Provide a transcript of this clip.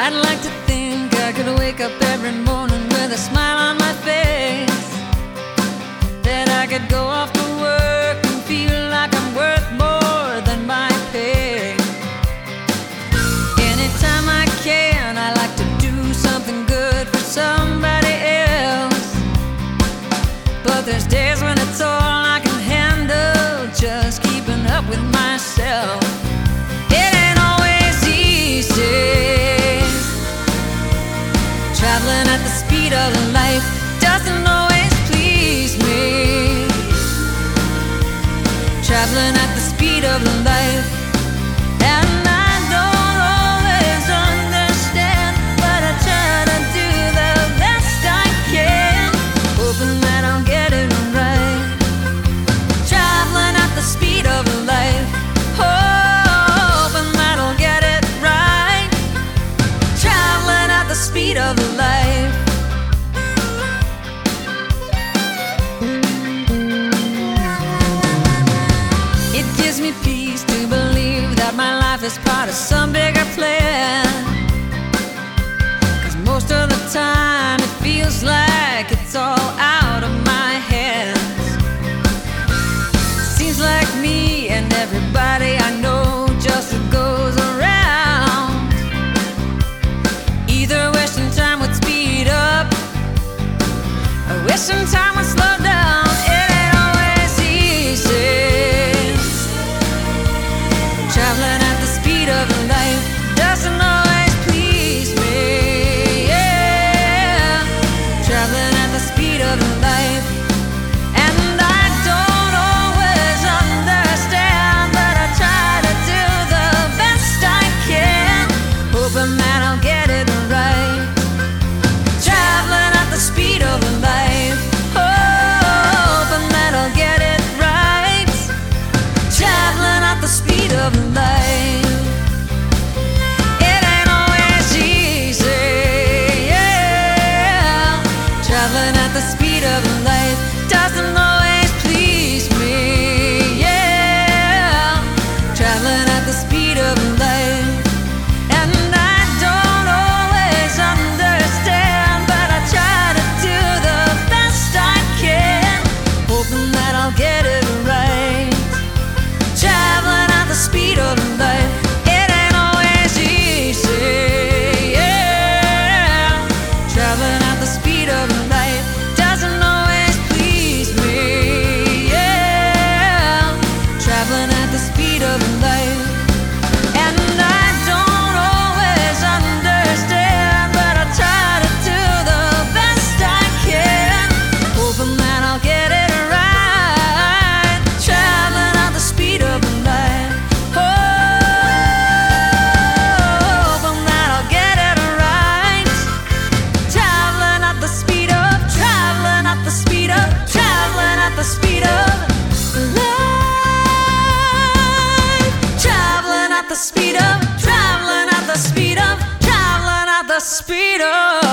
I'd like to think I could wake up every morning with a smile on my face, that I could go off to work and feel like I'm worth more than my pay. Anytime I can, I like to do something good for somebody else, but there's days when it's all I can handle, just keeping up with myself. It ain't always easy. Traveling at the speed of life doesn't always please me. Traveling at the speed of life, and I don't always understand, but I try to do the best I can, hoping that I'll get it right. Traveling at the speed of life, hoping that I'll get it right. Traveling at the speed of life. It gives me peace to believe that my life is part of some bigger plan, 'cause most of the time it feels like it's all out of my hands. Seems like me and everybody I know just goes around, either wishing time would speed up or wishing time would slow down. It ain't always easy. Traveling at the speed of life doesn't always please me. Yeah, traveling at the speed of life, and I don't always understand, but I try to do the best I can, hoping that I'll get it right. Traveling at the speed of life, hoping that I'll get it right. Traveling at the speed of life. It ain't always easy, yeah. Traveling at the speed of life doesn't always please me, yeah. Traveling at the speed of life, and I don't always understand, but I try to do the best I can, hoping that I'll get it right. Traveling at the speed of life. It ain't always easy, yeah. Traveling at the speed of life doesn't always please me, yeah. Traveling at the speed of life, and I don't always understand, but I try to do the best I can, hoping that I'll get it right. Traveling at the speed of life, hoping that I'll get it right. Traveling at the speed of, traveling at the speed of, traveling at the speed of life. Traveling at the speed of, traveling at the speed of, traveling at the speed of